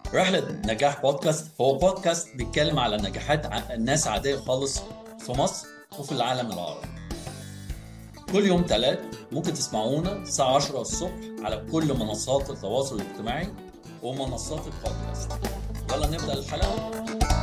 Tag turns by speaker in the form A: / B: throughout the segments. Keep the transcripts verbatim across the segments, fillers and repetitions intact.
A: رحلة نجاح بودكاست هو بودكاست بيتكلم على نجاحات ع- ناس عادية خالص في مصر وفي العالم العربي. كل يوم ثلاث ممكن تسمعونا الساعة عشرة الصبح على كل منصات التواصل الاجتماعي ومنصات البودكاست. يلا نبدأ الحلقة.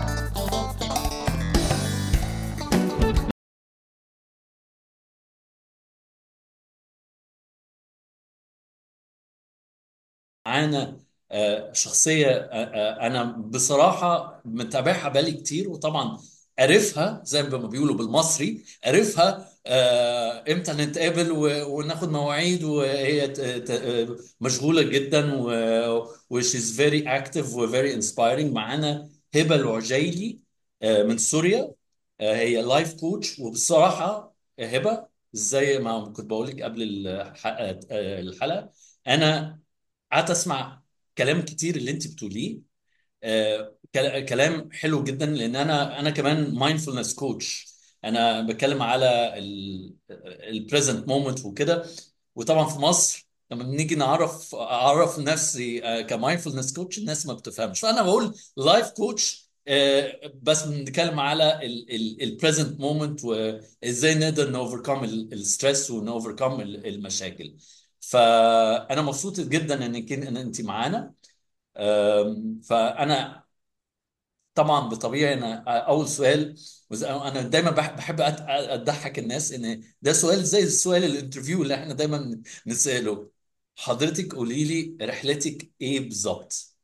A: معانا آه، شخصية آه، آه، أنا بصراحة متابعها بقالي كتير، وطبعا عرفها زي ما بيقولوا بالمصري، عرفها آه، إمتى نتقابل و- وناخد مواعيد، وهي ت- ت- آه، مشغولة جدا و و she's very active و very inspiring. معانا هبة العجيلي آه، من سوريا. آه، هي لايف كوتش. وبصراحة هبة، زي ما كنت بقول لك قبل الح- آه، الحلقة، أنا قعدت اسمع كلام كتير اللي انت بتقوليه. آه، كلا- كلام حلو جدا، لان انا انا كمان مايندفولنس كوتش. انا بتكلم على البريزنت مومنت وكده. وطبعا في مصر لما بنيجي نعرف اعرف نفسي كمايندفولنس كوتش، الناس ما بتفهمش، فانا بقول لايف كوتش. بس بنتكلم على البريزنت مومنت وازاي نقدر نوفركم الستريس ونوفركم المشاكل. فانا مبسوط جدا انك ان انت معانا. أم، فانا طبعا بطبيعي انا اول سؤال، وز- انا دايما بح- بحب أت- اضحك الناس ان ده سؤال زي السؤال الانترفيو اللي احنا دايما نساله. حضرتك قولي لي رحلتك ايه بالظبط؟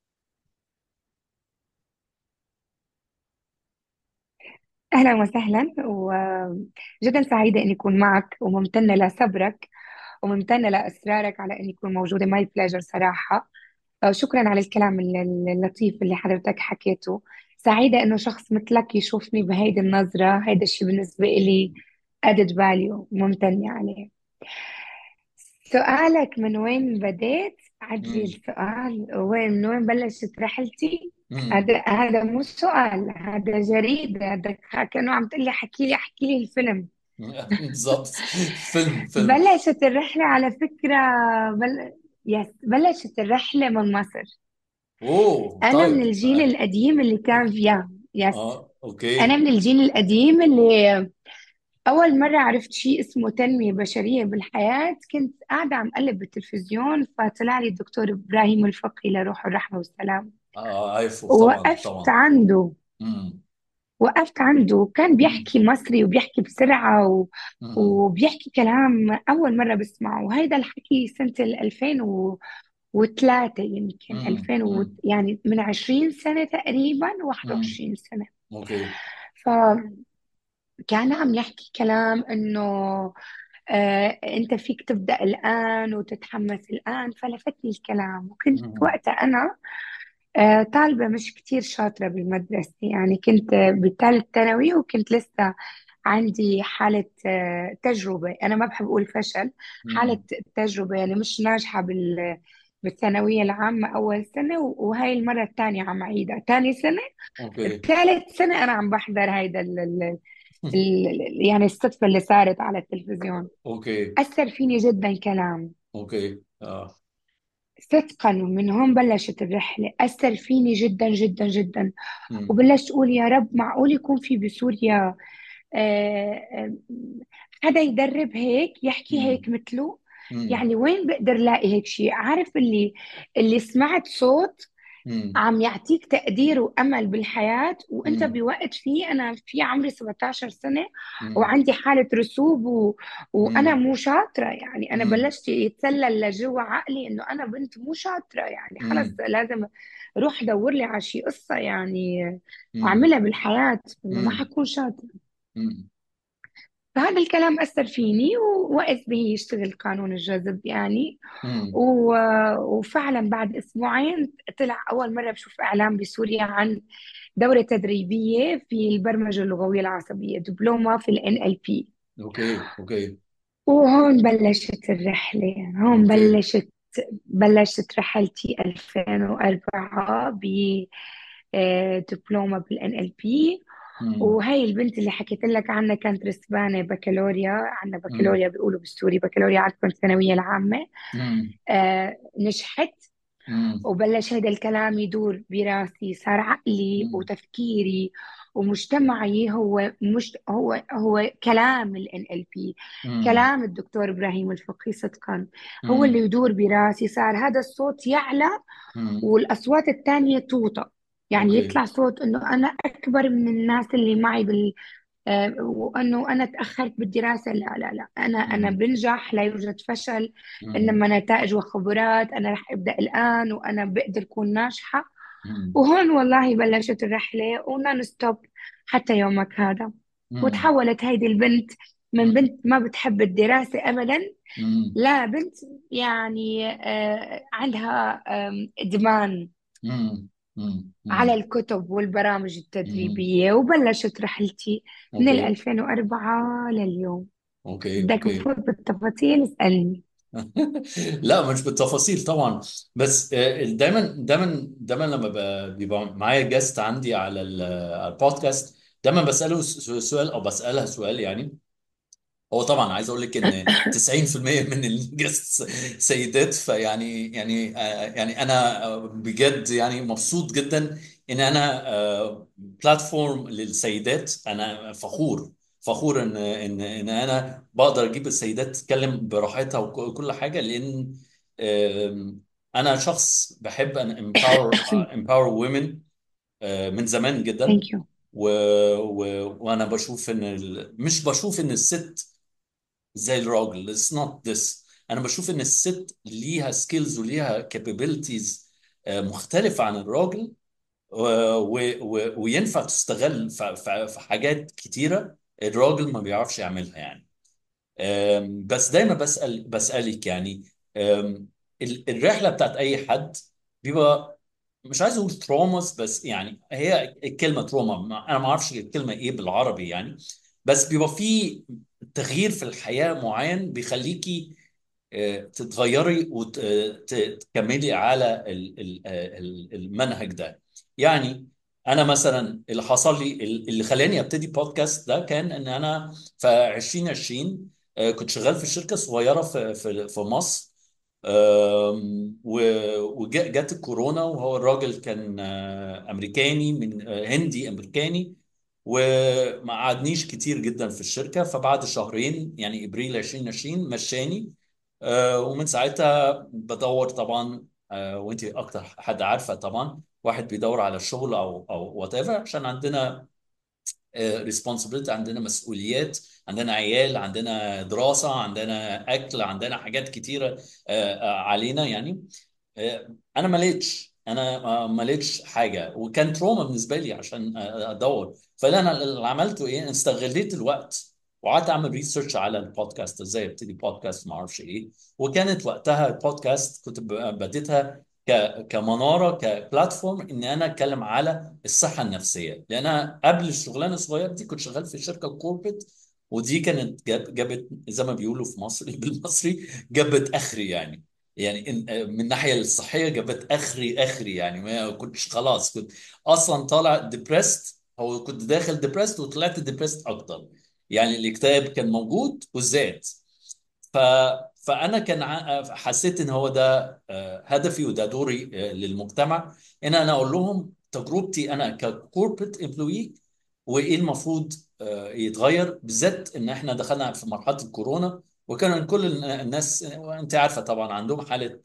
B: أهلا وسهلا، وجدا سعيدة أني أكون معك وممتنة لصبرك وممتنة لإصرارك على أني أكون موجودة. ماي بلاجر صراحة. آه، شكرا على الكلام الل- الل- اللطيف اللي حضرتك حكيته. سعيدة أنه شخص مثلك يشوفني بهيدي النظرة. هيدا الشيء بالنسبة إلي added value، ممتنة عليه. سؤالك من وين بديت؟ عدلي
A: امم
B: السؤال، وين من وين بلشت رحلتي؟
A: امم
B: هذا هذا مو سؤال، هذا جريدة. هذا كأنه عم تقلي احكي لي احكي لي الفيلم.
A: بالظبط. فيلم فيلم.
B: بلشت الرحلة على فكرة. بل... يس، بلشت الرحلة من مصر.
A: اوه
B: أنا من
A: طيب.
B: الجيل القديم اللي كان فيها. يس.
A: اه
B: أنا
A: اوكي.
B: من الجيل القديم اللي أول مرة عرفت شيء اسمه تنمية بشرية بالحياة كنت قاعدة عم قلب بالتلفزيون، فطلع لي الدكتور إبراهيم الفقي له الرحمة والسلام.
A: اه عارفه طبعا
B: ووقفت
A: طبعا.
B: عنده.
A: امم
B: وقفت عنده، كان
A: امم
B: بيحكي مصري وبيحكي بسرعة و...
A: امم
B: وبيحكي كلام أول مرة بسمعه. وهيدا الحكي سنة ال ألفين وثلاثة، يمكن
A: امم
B: ألفين و...
A: امم
B: يعني من عشرين سنة تقريبا،
A: امم
B: واحد وعشرين سنة.
A: اوكي.
B: فكان عم يحكي كلام إنه آه أنت فيك تبدأ الآن وتتحمس الآن. فلفتني الكلام، وكنت
A: امم
B: وقتها أنا آه طالبة مش كتير شاطرة بالمدرسة. يعني كنت بالثالث ثانوي، وكنت لسه عندي حالة آه تجربة. أنا ما بحب أقول فشل، حالة
A: امم
B: تجربة. يعني مش ناجحة بال بالثانوية العامة أول سنة، و- وهاي المرة الثانية عم أعيدها ثاني سنة.
A: اوكي.
B: الثالث سنة أنا عم بحضر هيدا ال ال ال يعني الصدفة اللي صارت على التلفزيون.
A: اوكي.
B: أثر فيني جدا كلام.
A: اوكي. اه.
B: صدقا من هون بلشت الرحلة. أثر فيني جدا جدا جدا.
A: امم
B: وبلشت أقول يا رب، معقول يكون في بسوريا آه، آه، حدا يدرب هيك، يحكي
A: امم
B: هيك مثله؟
A: امم
B: يعني وين بقدر لاقي هيك شيء؟ عارف اللي اللي سمعت صوت
A: امم
B: عم يعطيك تقدير وأمل بالحياة، وأنت
A: امم
B: بوقت فيه. أنا في عمري سبعتاشر سنة
A: امم
B: وعندي حالة رسوب و... وأنا
A: امم
B: مو شاطرة. يعني أنا
A: امم
B: بلشت يتسلل لجوا عقلي إنه أنا بنت مو شاطرة. يعني خلص
A: امم
B: لازم أروح أدور لي على شي قصة يعني
A: امم
B: أعملها بالحياة، إنه ما
A: امم
B: حكون شاطرة.
A: امم
B: فهذا الكلام أثر فيني، ووقت به يشتغل قانون الجذب يعني.
A: امم
B: و... وفعلا بعد أسبوعين طلع أول مرة بشوف إعلان بسوريا عن دورة تدريبية في البرمجة اللغوية العصبية، دبلومة في ال إن إل بي.
A: اوكي. اوكي.
B: وهون بلشت الرحلة. هون
A: اوكي.
B: بلشت بلشت رحلتي ألفين وأربعة ب آه، دبلومة بال إن إل بي.
A: امم
B: وهي البنت اللي حكيت لك عنها كانت رسبانة بكالوريا. عندنا
A: امم
B: بكالوريا بيقولوا بالسوري، بكالوريا عندكم الثانوية العامة.
A: امم
B: آه نجحت
A: مم.
B: وبلش هذا الكلام يدور براسي، صار عقلي
A: مم.
B: وتفكيري ومجتمعي هو مش هو هو كلام ال إن إل بي،
A: مم.
B: كلام الدكتور إبراهيم الفقي صدقا، هو اللي
A: مم.
B: يدور براسي. صار هذا الصوت يعلى
A: مم.
B: والأصوات الثانية توطى، يعني
A: اوكي.
B: يطلع صوت إنه أنا أكبر من الناس اللي معي بال آه، وانه انا تاخرت بالدراسه. لا لا لا، انا انا
A: مم.
B: بنجح، لا يوجد فشل،
A: مم.
B: انما نتائج وخبرات. انا رح ابدا الان وانا بقدر اكون ناجحه.
A: مم.
B: وهون والله بلشت الرحله ونون ستوب حتى يومك هذا.
A: مم.
B: وتحولت هيدي البنت من
A: مم.
B: بنت ما بتحب الدراسه ابدا،
A: مم.
B: لا بنت يعني آه، عندها آم، ادمان
A: مم. مم.
B: على
A: مم.
B: الكتب والبرامج
A: مم.
B: التدريبية. وبلشت رحلتي من ال
A: اوكي.
B: ألفين وأربعة لليوم.
A: اوكي.
B: بدك
A: اوكي.
B: نفوت بالتفاصيل اسألني.
A: لا، مش بالتفاصيل طبعا. بس آه، دايما دايما دايما لما ب- بيبقى معايا جاست عندي على ال- على البودكاست، دايما بساله س- سؤال او بسالها سؤال يعني. هو طبعا عايز اقول لك ان تسعين في المية من الجست سيدات، فيعني يعني آه، يعني انا آه، بجد يعني مبسوط جدا ان انا بلاتفورم للسيدات. انا فخور فخور ان ان ان انا بقدر اجيب السيدات تتكلم براحتها وكل حاجه، لان آم، انا شخص بحب ان امباور امباور وومن من زمان جدا.
B: ثانك يو.
A: و... و... وانا بشوف ان ال... مش بشوف ان الست زي الراجل. it's not this. انا بشوف ان الست ليها سكيلز وليها capabilities آه، مختلفة عن الراجل، و... و... و... وينفع تستغل في... في... في حاجات كتيرة الراجل ما بيعرفش يعملها يعني. آم، بس دايما بسأل بسألك يعني، آم، ال- الرحلة بتاعت اي حد بيبقى، مش عايز اقول تروماس، بس يعني هي الكلمه تروما، ما- انا ما اعرفش الكلمه ايه بالعربي يعني. بس بيبقى في تغيير في الحياه معين بيخليكي آه، تتغيري وتكملي على ال- ال- آه، ال- المنهج ده يعني. انا مثلا اللي حصل لي، اللي خلاني ابتدي بودكاست ده، كان ان انا في ألفين وعشرين آه، كنت شغال في شركه صغيره في في في مصر. وجت الكورونا، وهو الراجل كان آه، امريكاني، من آه، هندي امريكاني، وما قعدنيش كتير جدا في الشركه. فبعد شهرين يعني ابريل ألفين وعشرين مشاني. آه، ومن ساعتها بدور طبعا. آه، وانت اكتر حد عارفه طبعا، واحد بيدور على الشغل او او وات ايفر، عشان عندنا ريسبونسبيلتي، عندنا مسؤوليات، عندنا عيال، عندنا دراسه، عندنا اكل، عندنا حاجات كتيره آه، آه، علينا يعني. آه، انا ما لقيتش انا آه، ما لقيتش حاجه، وكان تروما بالنسبه لي عشان آه، ادور. فاللي انا اللي عملته ايه، استغليت الوقت وقعدت اعمل ريسيرش على البودكاست، ازاي ابتدي بودكاست، ما اعرفش ايه. وكانت وقتها البودكاست كنت ب- بديتها ك كمناره، كبلاتفورم، ان انا اتكلم على الصحه النفسيه. لان انا قبل الشغلانه الصغيره دي كنت شغال في شركه كوربت، ودي كانت جاب- جابت زي ما بيقولوا في مصر بالمصري، جابت اخري يعني. يعني إن- من الناحيه الصحيه جابت اخري اخري يعني. ما كنتش خلاص، كنت اصلا طالع ديبرست، او كنت داخل ديبرست وطلعت ديبرست اكتر. يعني الاكتئاب كان موجود وزاد. ف فانا كان ع- حسيت ان هو ده آه، هدفي وده دوري آه، للمجتمع، ان انا اقول لهم تجربتي انا ككوربريت امبلوي، وايه المفروض آه، يتغير، بالذات ان احنا دخلنا في مرحله الكورونا، وكان كل الناس انت عارفه طبعا عندهم حاله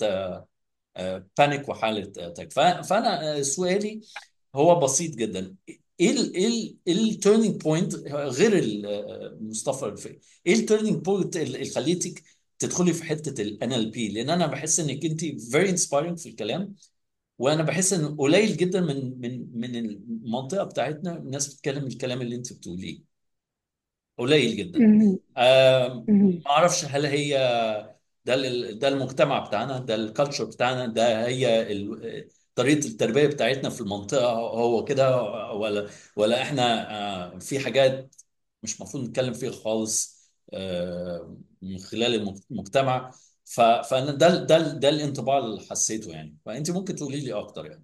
A: بانيك وحاله آه، تك. ف- فانا آه، سؤالي هو بسيط جدا. ايه ال ايه ال ايه التيرنينج بوينت غير ال- آه، مصطفى الفقي، ايه التيرنينج بوينت اللي خليتك تدخلي في حته الان ال بي؟ لان انا بحس انك انت فيري انسبايرنج في الكلام، وانا بحس ان قليل جدا من من من المنطقه بتاعتنا الناس بتتكلم الكلام اللي انت بتقوليه، قليل جدا.
B: مهم.
A: آم،
B: مهم.
A: ما اعرفش هل هي ده ال- ده المجتمع بتاعنا، ده الكالتشر بتاعنا، ده هي ال- طريقة التربية بتاعتنا في المنطقة هو كده، ولا ولا احنا آه، في حاجات مش المفروض نتكلم فيها خالص آه، من خلال المج- المجتمع. ف- فانا ده ده ده الانطباع اللي حسيته يعني. فانت ممكن تقولي لي اكتر يعني.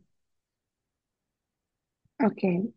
B: اوكي.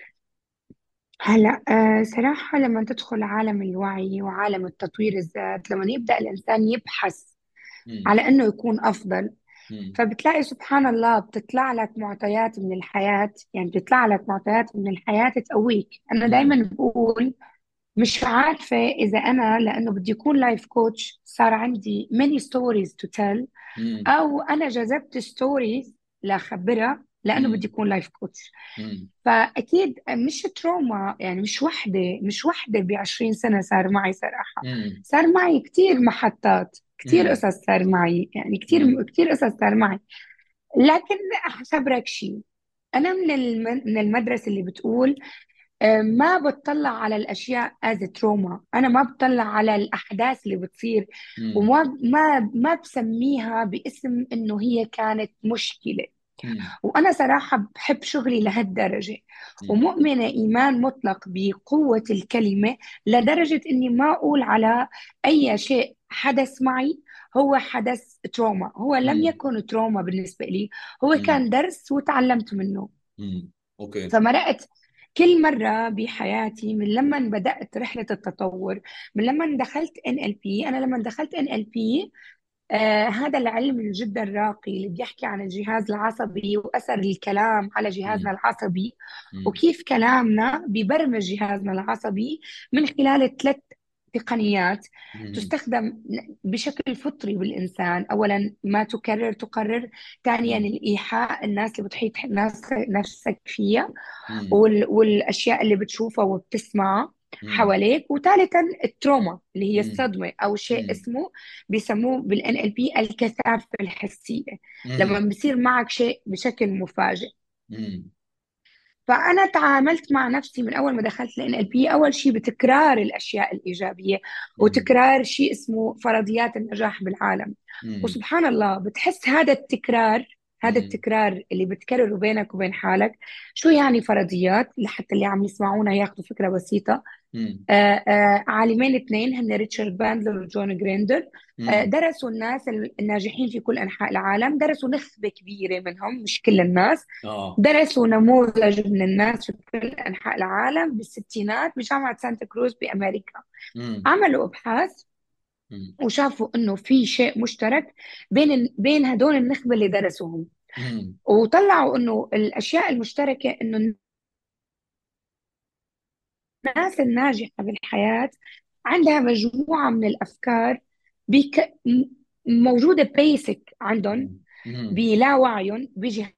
B: هلا آه صراحة لما تدخل عالم الوعي وعالم التطوير الذات، لما يبدأ الإنسان يبحث
A: امم.
B: على إنه يكون أفضل،
A: مم.
B: فبتلاقي سبحان الله بتطلع لك معطيات من الحياة، يعني بتطلع لك معطيات من الحياة تقويك. أنا
A: مم.
B: دايما بقول مش عارفة إذا أنا لأنه بدي أكون لايف كوتش صار عندي many stories to tell،
A: مم.
B: أو أنا جذبت ستوريز لأخبرها لأنه بدي
A: مم.
B: أكون لايف كوتش.
A: مم.
B: فأكيد مش تروما، يعني مش وحدة مش وحدة بعشرين سنة صار معي صراحة.
A: مم.
B: صار معي كتير محطات، كتير
A: مم.
B: قصص صار معي، يعني كتير
A: مم.
B: كتير قصص صار معي. لكن أخبرك شيء، أنا من الم- من المدرسة اللي بتقول آه، ما بتطلع على الأشياء as تروما، أنا ما بتطلع على الأحداث اللي بتصير،
A: مم.
B: وما ما ما بسميها باسم إنه هي كانت مشكلة.
A: مم.
B: وأنا صراحة بحب شغلي لهالدرجة،
A: مم.
B: ومؤمنة إيمان مطلق بقوة الكلمة، لدرجة إني ما أقول على أي شيء حدث معي هو حدث تروما. هو لم
A: مم.
B: يكن تروما بالنسبة لي، هو
A: مم.
B: كان درس وتعلمت منه.
A: مم. اوكي.
B: فمرقت كل مرة بحياتي من لما بدأت رحلة التطور، من لما دخلت إن إل بي. أنا لما دخلت إن إل بي، آه هذا العلم جدا راقي اللي بيحكي عن الجهاز العصبي وأثر الكلام على جهازنا
A: مم.
B: العصبي،
A: مم.
B: وكيف كلامنا بيبرمج جهازنا العصبي من خلال ثلاث تقنيات
A: مم.
B: تستخدم بشكل فطري بالإنسان. أولا ما تكرر تقرر، ثانيا
A: مم.
B: الإيحاء، الناس اللي بتحيط ناس- نفسك فيها،
A: مم.
B: وال... والأشياء اللي بتشوفها وبتسمعها
A: مم.
B: حواليك، وثالثا التروما اللي هي
A: مم.
B: الصدمة، أو شيء
A: مم.
B: اسمه بيسموه بالان ال بي الكثافة الحسية، لما
A: مم.
B: بيصير معك شيء بشكل مفاجئ.
A: مم.
B: فأنا تعاملت مع نفسي من أول ما دخلت ال إن إل بي أول شيء بتكرار الأشياء الإيجابية،
A: مم.
B: وتكرار شيء اسمه فرضيات النجاح بالعالم.
A: مم.
B: وسبحان الله بتحس هذا التكرار، هذا
A: مم.
B: التكرار اللي بتكرره بينك وبين حالك. شو يعني فرضيات؟ لحتى اللي عم يسمعونا ياخذوا فكرة بسيطة.
A: مم.
B: آه، آه، عالمين اثنين هن ريتشارد باندلر وجون جريندر، آه،
A: مم.
B: درسوا الناس الناجحين في كل أنحاء العالم، درسوا نخبة كبيرة منهم مش كل الناس،
A: اه.
B: درسوا نموذج من الناس في كل أنحاء العالم بالستينات بجامعة سانتا كروز بأمريكا.
A: مم.
B: عملوا أبحاث
A: مم.
B: وشافوا إنه في شيء مشترك بين بين هدول النخبة اللي درسوهم،
A: مم.
B: وطلعوا إنه الأشياء المشتركة إنه الناس الناجحة بالحياة عندها مجموعة من الأفكار بك... م- موجودة بيسك عندهم
A: مم. مم.
B: بلاوعيهم بجهازهم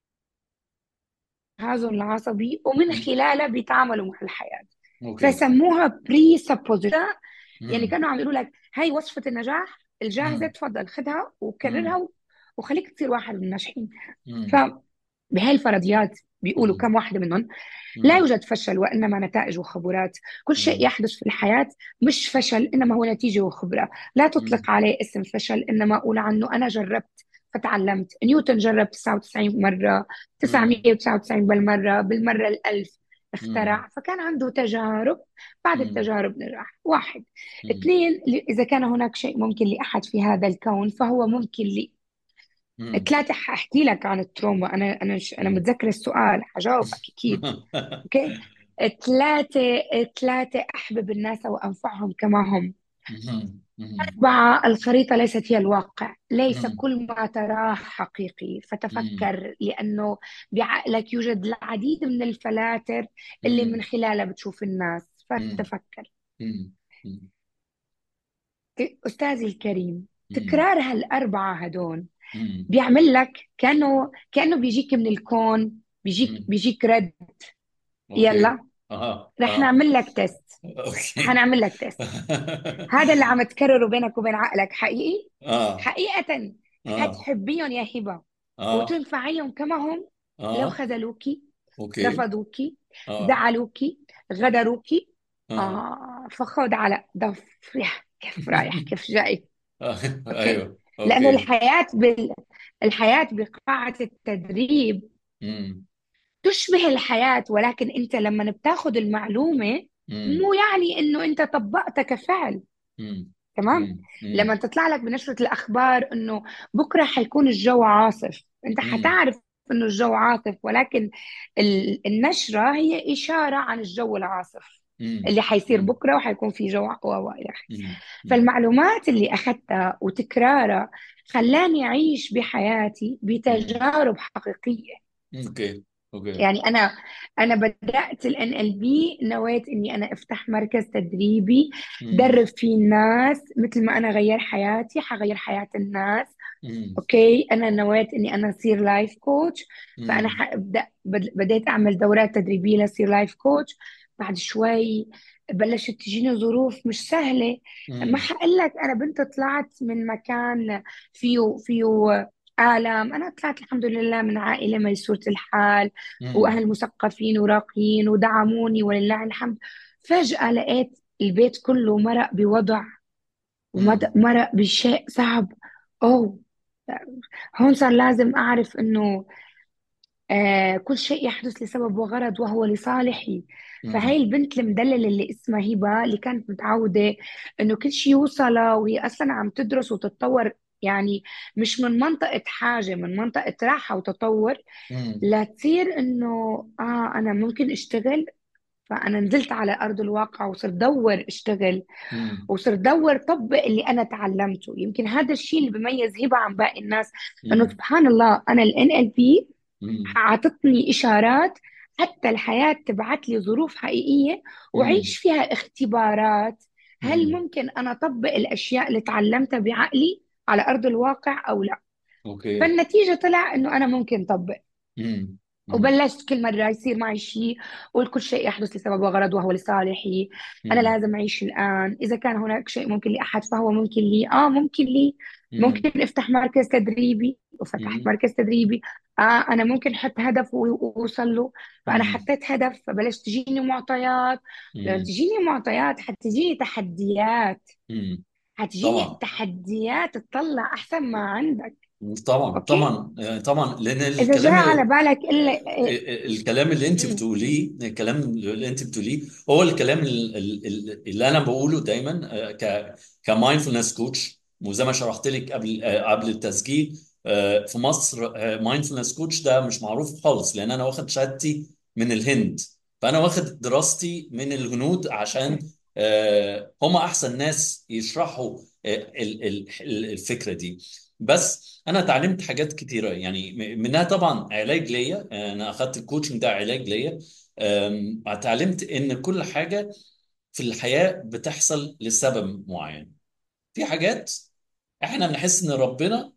B: العصبي، ومن
A: مم.
B: خلالها بيتعاملوا مع الحياة.
A: اوكي.
B: فسموها بري سبوزيشن، يعني
A: مم.
B: كانوا عم يقولوا لك هاي وصفة النجاح الجاهزة،
A: مم.
B: تفضل خدها وكررها
A: مم.
B: و- وخليك تصير واحد من الناجحين.
A: مم.
B: فبهاي الفرضيات بيقولوا
A: مم.
B: كم واحدة منهم: لا
A: مم.
B: يوجد فشل وإنما نتائج وخبرات. كل شيء
A: مم.
B: يحدث في الحياة مش فشل، إنما هو نتيجة وخبرة. لا
A: مم.
B: تطلق عليه اسم فشل، إنما أقول عنه أنا جربت فتعلمت. نيوتن جرب تسعة وتسعين مرة،
A: مم.
B: تسعمية وتسعة وتسعين بالمرة، بالمرة الألف
A: مم.
B: اخترع، فكان عنده تجارب. بعد
A: مم.
B: التجارب نجح. واحد.
A: مم.
B: اثنين، ل- إذا كان هناك شيء ممكن لأحد في هذا الكون فهو ممكن لي.
A: مم.
B: ثلاثة، حأحكي لك عن التروما. أنا أنا ش- أنا
A: مم.
B: متذكرة السؤال، حجاوبك أكيد. اوكي. ثلاثة. ثلاثة أحبب الناس وأنفعهم كما هم.
A: مم. مم.
B: أربعة، الخريطة ليست هي الواقع، ليس
A: مم.
B: كل ما تراه حقيقي،
A: مم.
B: فتفكر، لأنه بعقلك يوجد العديد من الفلاتر اللي من
A: مم.
B: خلالها بتشوف الناس،
A: مم.
B: فتفكر.
A: مم. مم.
B: أستاذي الكريم،
A: مم.
B: تكرار هالأربعة هدول
A: مم.
B: بيعمل لك كأنه كأنه بيجيك من الكون، بيجيك
A: مم.
B: بيجيك رد.
A: اوكي.
B: يلا
A: اها
B: رح
A: اه.
B: نعمل لك تيست.
A: اوكي.
B: حنعمل لك تيست. هذا اللي عم تكرره بينك وبين عقلك حقيقي؟
A: اه.
B: حقيقة
A: اه.
B: حتحبيهم يا هبة
A: اه.
B: وتنفعيهم كما هم لو
A: اه.
B: خذلوكي،
A: اوكي.
B: رفضوكي،
A: اه.
B: زعلوكي، غدروكي؟
A: اه.
B: آه فخذ على ضف ريح كيف رايح كيف جاي. أوكي.
A: ايوه
B: لأنه
A: اوكي.
B: الحياة بال... الحياة بقاعة التدريب
A: مم.
B: تشبه الحياة، ولكن أنت لما بتاخذ المعلومة
A: مم.
B: مو يعني إنه أنت طبقتها كفعل.
A: مم.
B: تمام.
A: مم. مم.
B: لما تطلع لك بنشرة الأخبار إنه بكرة حيكون الجو عاصف، أنت
A: مم.
B: حتعرف إنه الجو عاصف، ولكن ال- النشرة هي إشارة عن الجو العاصف
A: مم.
B: اللي حيصير
A: مم.
B: بكرة، وحيكون في جو و و إلى آخره.
A: مم. مم.
B: فالمعلومات اللي أخذتها وتكرارها خلاني أعيش بحياتي
A: مم.
B: بتجارب حقيقية.
A: اوكي. اوكي.
B: يعني أنا أنا بدأت ال إن إل بي، نويت إني أنا أفتح مركز تدريبي
A: مم.
B: درب فيه الناس. مثل ما أنا غير حياتي حغير حياة الناس.
A: مم.
B: اوكي، انا نويت اني انا اصير لايف كوتش. فانا
A: مم.
B: حابدا بد- بديت اعمل دورات تدريبيه لاصير لايف كوتش. بعد شوي بلشت تجيني ظروف مش سهله. ما
A: مم.
B: حقول لك انا بنت طلعت من مكان فيه فيه آلام. أنا طلعت الحمد لله من عائلة ميسورة الحال،
A: مم.
B: وأهل مثقفين وراقيين ودعموني ولله الحمد. فجأة لقيت البيت كله مرق بوضع،
A: مم.
B: ومرق بشيء صعب. أوه، هون صار لازم أعرف إنه آه كل شيء يحدث لسبب وغرض وهو لصالحي. فهي
A: مم.
B: البنت المدللة اللي اسمها هبة، اللي كانت متعودة إنه كل شيء يوصلها وهي أصلا عم تدرس وتتطور، يعني مش من منطقة حاجة، من منطقة راحة وتطور،
A: مم.
B: لا تصير إنه آه أنا ممكن أشتغل. فأنا نزلت على أرض الواقع وصرت دور أشتغل،
A: مم.
B: وصرت دور طبق اللي انا تعلمته. يمكن هذا الشيء اللي بيميز هبه عن باقي الناس، انه
A: مم.
B: سبحان الله انا ال إن إل بي
A: مم.
B: عطتني اشارات، حتى الحياه تبعت لي ظروف حقيقيه
A: مم.
B: وعيش فيها اختبارات. هل
A: مم.
B: ممكن انا اطبق الاشياء اللي تعلمتها بعقلي على ارض الواقع او لا؟
A: اوكي.
B: فالنتيجه طلع انه انا ممكن طبق.
A: مم. مم.
B: وبلشت كل مرة يصير معي شيء قول كل شيء يحدث لسبب وغرض وهو لصالحي. أنا
A: مم.
B: لازم أعيش الآن. إذا كان هناك شيء ممكن لأحد فهو ممكن لي. آه ممكن لي.
A: مم.
B: ممكن أفتح مركز تدريبي، وفتحت
A: مم.
B: مركز تدريبي. آه أنا ممكن أحط هدف و- وأوصل له. فأنا
A: مم.
B: حطيت هدف، فبلشت تجيني معطيات. لما
A: مم.
B: تجيني معطيات حتجيني تحديات.
A: مم.
B: حتجيني
A: طبعا.
B: تحديات تطلع أحسن ما عندك.
A: طبعا.
B: أوكي.
A: طبعا. آه، طبعا لان
B: إذا جاء
A: الكلام
B: على بالك إلا
A: الكلام اللي انت بتقوليه الكلام اللي انت بتقوليه هو الكلام ال- ال- ال- اللي انا بقوله دايما، آه، ك كمايندفولنس كوتش. وزي ما شرحت لك قبل آه، قبل التسجيل، آه، في مصر مايندفولنس كوتش ده مش معروف خالص، لان انا واخد شهادتي من الهند. فانا واخد دراستي من الهنود عشان آه، هم احسن ناس يشرحوا آه، ال- ال- ال- الفكرة دي. بس انا اتعلمت حاجات كتيره، يعني م- منها طبعا علاج ليا. انا اخدت الكوتشنج ده علاج ليا. أم، اتعلمت ان كل حاجه في الحياه بتحصل لسبب معين. في حاجات احنا بنحس ان ربنا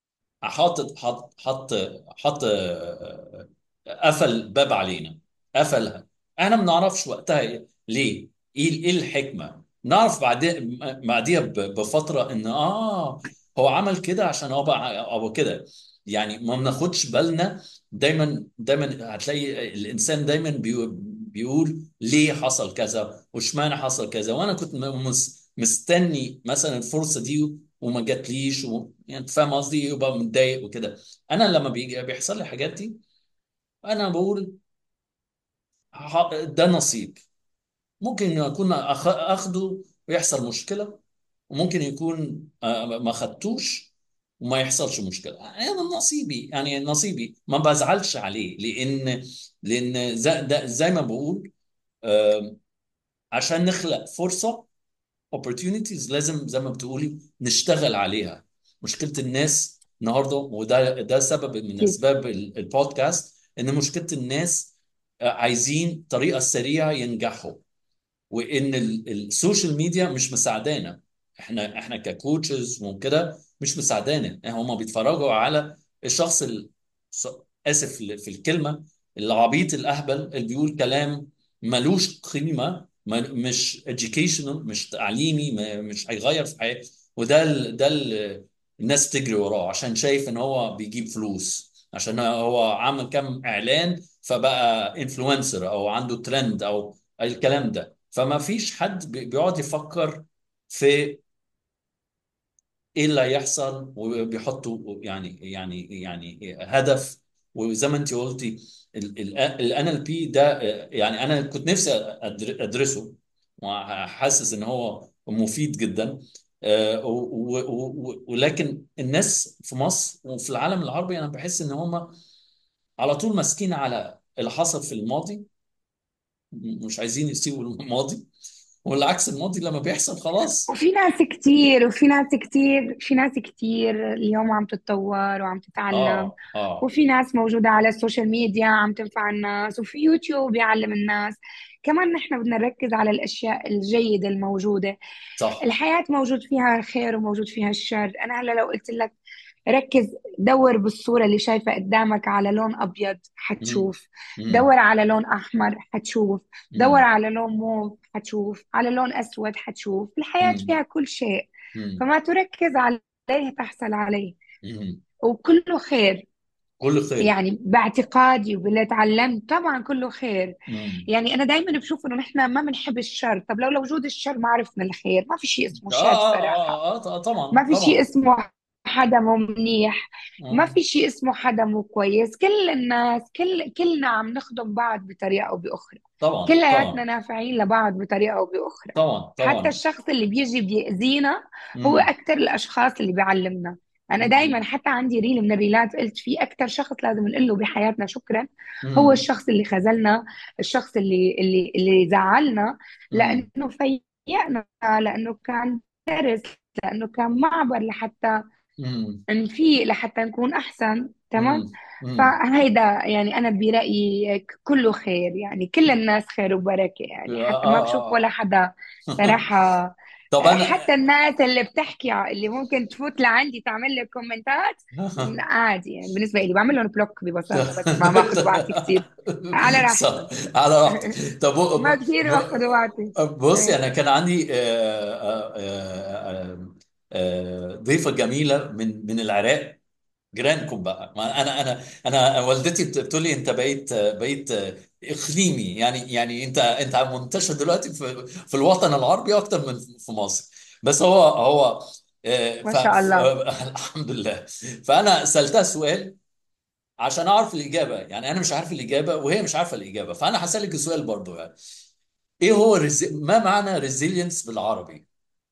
A: حاطط حط حط حط آه، قفل باب علينا، قفلها. احنا ما بنعرفش وقتها إيه- ليه، ايه ايه الحكمه. نعرف بعدين بعديها ب- بفتره ان اه هو عمل كده عشان هو بقى او كده. يعني ما بناخدش بالنا. دايما دايما هتلاقي الانسان دايما بيقول, بيقول ليه حصل كذا واشمعنى حصل كذا، وانا كنت م- مس- مستني مثلا الفرصه دي وما جاتليش و... يعني انت فاهم قصدي، يبقى متضايق وكده. انا لما بيجي بيحصل لي الحاجات دي انا بقول ه- ده نصيب. ممكن اكون أخ... اخده ويحصل مشكله، وممكن يكون آه، ما خدتوش وما يحصلش مشكله. انا نصيبي، يعني نصيبي ما بزعلش عليه، لان لان زي, ده زي ما بقول، آه، عشان نخلق فرصه opportunities لازم زي ما بتقولي نشتغل عليها. مشكلة الناس النهارده، وده ده سبب من
B: أكيد.
A: اسباب ال- البودكاست، ان مشكلة الناس آه، عايزين طريقة سريعة ينجحوا، وان ال- السوشيال ميديا مش مساعدانا. احنا احنا ككوتشز وكده مش مساعدانا. هم بيتفرجوا على الشخص ال... س- اسف في الكلمه، العبيط الاهبل اللي بيقول كلام ملوش قيمه، ما- مش educational، مش تعليمي، ما- مش هيغير في حياته. وده ال... ده ال... الناس بتجري وراه عشان شايف ان هو بيجيب فلوس، عشان هو عمل كام اعلان فبقى انفلونسر او عنده ترند او الكلام ده. فما فيش حد بي- بيقعد يفكر في ايه اللي هيحصل، وبيحطوا يعني يعني يعني هدف. وزي ما انت قلتي ال ان ال بي ده، آه، يعني انا كنت نفسي أدر- ادرسه، وحاسس ان هو مفيد جدا. آه، و- و- و- ولكن الناس في مصر وفي العالم العربي انا بحس ان هم على طول ماسكين على اللي حصل في الماضي، مش عايزين يسيبوا الماضي. والعكس الماضي لما بيحصل خلاص.
B: وفي ناس كتير وفي ناس كتير في ناس كتير اليوم عم تتطور وعم تتعلم.
A: اه اه
B: وفي ناس موجودة على السوشيال ميديا عم تنفع الناس، وفي يوتيوب يعلم الناس. كمان نحن بدنا نركز على الأشياء الجيدة الموجودة.
A: صح.
B: الحياة موجود فيها الخير وموجود فيها الشر. أنا هلا لو قلت لك ركز، دور بالصورة اللي شايفة قدامك على لون أبيض
A: امم
B: حتشوف.
A: امم
B: دور على لون أحمر حتشوف. دور
A: امم
B: على لون موف حتشوف. على لون أسود حتشوف. الحياة فيها
A: امم
B: كل شيء.
A: امم
B: فما تركز عليه تحصل عليه.
A: امم
B: وكله خير.
A: كل خير.
B: يعني باعتقادي وباللي تعلمت طبعا كله خير.
A: امم
B: يعني أنا دايما بشوف إنه نحن ما بنحب الشر. طب لو لوجود الشر ما عرفنا الخير، ما في شيء اسمه
A: آه,
B: شر
A: آه,
B: صراحة.
A: آه, آه, آه طبعا
B: ما في شيء
A: طبعا.
B: اسمه حدا مو منيح. ما
A: آه
B: في شيء اسمه حدا مو كويس. كل الناس كل كلنا عم نخدم بعض بطريقة أو بأخرى.
A: طبعا
B: كلياتنا
A: طبعا
B: نافعين لبعض بطريقة أو بأخرى.
A: طبعا
B: حتى
A: طبعا.
B: الشخص اللي بيجي بيأذينا هو
A: امم
B: أكثر الأشخاص اللي بيعلمنا. أنا دايما
A: امم
B: حتى عندي ريل من الريلات قلت في أكثر شخص لازم نقول له بحياتنا شكرا هو
A: امم
B: الشخص اللي خذلنا. الشخص اللي اللي اللي زعلنا.
A: امم
B: لأنه فيقنا. لأنه كان درس. لأنه كان معبر لحتى
A: امم
B: نفيق لحتى نكون أحسن. تمام.
A: امم امم
B: فهيدا يعني أنا برأيي كله خير. يعني كل الناس خير وبركة. يعني
A: آه
B: حتى ما بشوف
A: آه
B: ولا
A: آه.
B: حدا صراحة.
A: طب
B: حتى
A: انا
B: الناس اللي بتحكي اللي ممكن تفوت لعندي تعمل لي كومنتات عادي. يعني بالنسبة لي بعمل لهم بلوك ببساطة، بس ما باخذ وقتي كتير. على
A: صح،
B: راحتي.
A: على راحتك. طب
B: ما
A: ب-
B: كثير باخذ
A: ب-
B: وقتي.
A: بصي،
B: إيه.
A: انا كان عندي آه، آه، آه، آه، ضيفة جميلة من من العراق، جيرانكم بقى. ما انا انا انا والدتي بت- بتقول لي انت بقيت بقيت اقليمي، يعني يعني انت انت منتشر دلوقتي في في الوطن العربي اكتر من في مصر. بس هو هو آه،
B: ما
A: ف
B: شاء
A: ف-
B: الله.
A: الحمد لله. فانا سالتها سؤال عشان اعرف الاجابه، يعني انا مش عارف الاجابه وهي مش عارفه الاجابه، فانا هسالك السؤال برضو يعني. ايه هو ريزي... ما معنى ريزيلينس بالعربي؟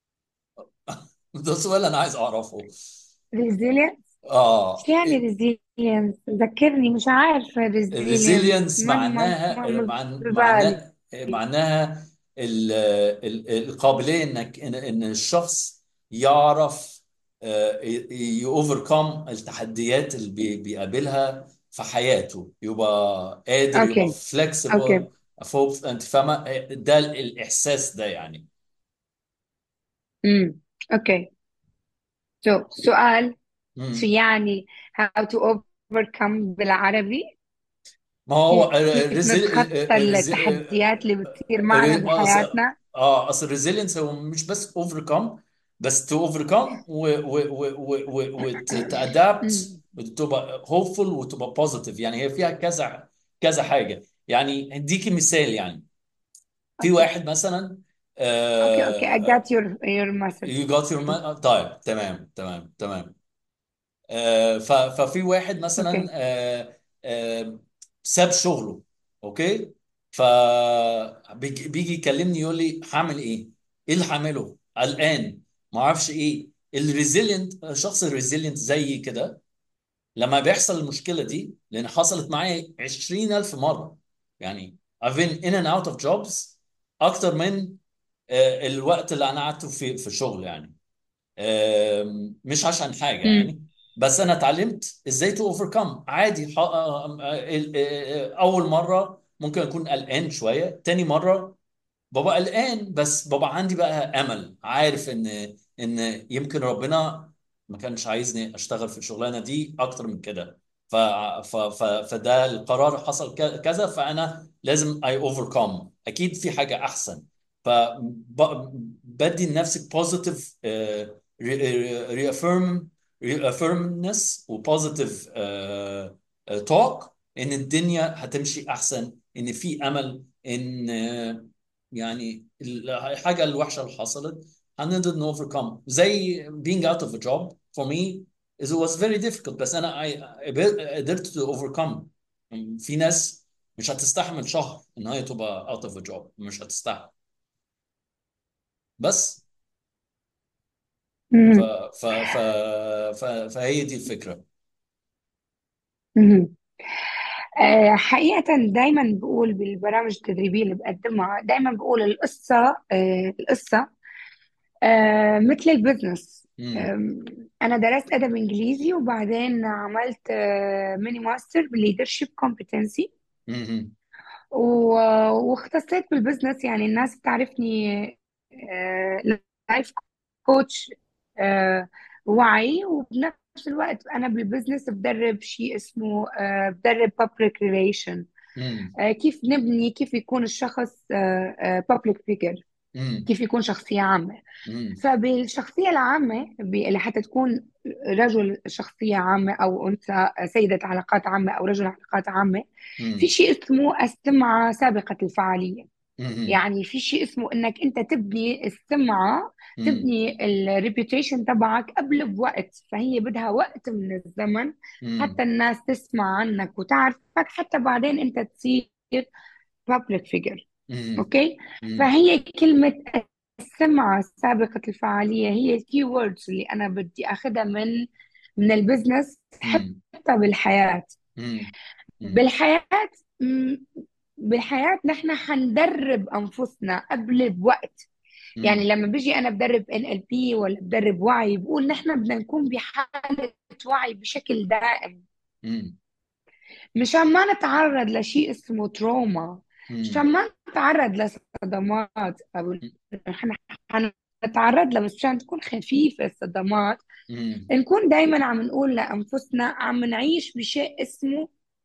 A: ده سؤال انا عايز اعرفه.
B: resilient. شو
A: اه،
B: يعني resilience؟ ذكرني، مش عارفة resilience.
A: الريزيلينس
B: ما ما
A: معناها
B: ما
A: مع-
B: ببالي.
A: معناه معناها ال- ال- القابليه انك ان إن الشخص يعرف يوفركم التحديات اللي بي- بيقابلها في حياته، يبقى قادر، يبقى
B: اوكي. اوكي.
A: فلكسبل. فوق انت فاهمه ده الاحساس ده يعني.
B: امم. اوكي. سو سؤال. شو
A: مم.
B: يعني how to overcome بالعربي؟
A: ما هو
B: كيف نتخطى التحديات اللي بتصير معنا بحياتنا؟
A: اه اصل الريزيلينس هو مش بس اوفركم، بس تو اوفركم وتادابت،
B: أمم.
A: وتبقى هوبفul وتبقى بوزيتيف. يعني هي فيها كذا كذا حاجه. يعني اديكي مثال يعني. في
B: اوكي.
A: واحد مثلا
B: اوكي. اوكي. I got
A: آه
B: your your message.
A: you got your man. طيب تمام تمام تمام. آه، ف- ففي واحد مثلا
B: اوكي.
A: آه، آه، ساب شغله. اوكي. فبيجي بيجي يكلمني يقول لي هعمل ايه؟ ايه اللي هعمله؟ قلقان، ما اعرفش ايه. الريزيلينت، الشخص الريزيلينت زي كده، لما بيحصل المشكله دي، لان حصلت معايا عشرين ألف مره يعني. I've been in and out of jobs اكتر من آه، الوقت اللي انا قعدته في في الشغل يعني. آم، مش عشان حاجه
B: امم.
A: يعني، بس انا اتعلمت ازاي تو اوفركم عادي. ح- آم، آه، ال- آه، آه، اول مره ممكن اكون قلقان شويه، تاني مره ببقى قلقان بس ببقى عندي بقى امل، عارف ان ان يمكن ربنا ما كانش عايزني اشتغل في الشغلانه دي اكتر من كده. ف ف ف فده القرار حصل ك- كذا، فانا لازم اي اوفركم، اكيد في حاجه احسن. فبدي لنفسي بوزيتيف ريافيرم ريافيرمنس وبوزيتيف توك ان الدنيا هتمشي احسن، ان في امل، ان آه، يعني الحاجة الوحشة اللي حصلت هنقدر ن overcome. زي being out of a job for me is it was very difficult، بس أنا I قدرت to overcome. في ناس مش هتستحمل شهر إن هي تبقى out of a job، مش هتستحمل. بس ف
B: امم.
A: ف ف ف فهي دي الفكرة.
B: امم. آه، حقيقة دايما بقول بالبرامج التدريبية اللي بقدمها، دايما بقول القصة آه، القصة آه، مثل البزنس.
A: امم.
B: آم، أنا درست أدب إنجليزي، وبعدين عملت آه، ميني ماستر بالليدرشيب كومبتنسي،
A: امم.
B: واختصيت بالبزنس. يعني الناس بتعرفني لايف كوتش وعي، وبنفس الوقت أنا بالبزنس بدرب شيء اسمه آه، بدرب public relation.
A: امم.
B: آه، كيف نبني، كيف يكون الشخص آه، آه، public figure،
A: امم.
B: كيف يكون شخصية عامة.
A: امم.
B: فبالشخصية العامة، ب- اللي حتى تكون رجل شخصية عامة أو أنثى سيدة علاقات عامة أو رجل علاقات عامة، في
A: امم.
B: شيء اسمه السمعة سابقة الفعالية.
A: امم.
B: يعني في شيء اسمه انك انت تبني السمعة،
A: امم.
B: تبني الريبيوتيشن تبعك قبل بوقت. فهي بدها وقت من الزمن
A: امم.
B: حتى الناس تسمع عنك وتعرفك، حتى بعدين انت تصير public figure.
A: امم.
B: اوكي.
A: امم.
B: فهي كلمة السمعة سابقة الفعالية هي الكي ووردز اللي انا بدي اخذها من من البزنس
A: امم.
B: حتى بالحياة.
A: امم.
B: بالحياة م- بالحياة نحن حندرب أنفسنا قبل بوقت. يعني
A: امم.
B: لما بيجي أنا بدرب ان ال بي ولا بدرب وعي، بقول نحن بدنا نكون بحالة وعي بشكل دائم،
A: امم.
B: مشان ما نتعرض لشيء اسمه تروما، مشان
A: امم.
B: ما نتعرض لصدمات. أو نحن حنتعرض لها بس مشان تكون خفيفة الصدمات.
A: امم.
B: نكون دائما عم نقول لأنفسنا عم نعيش بشيء اسمه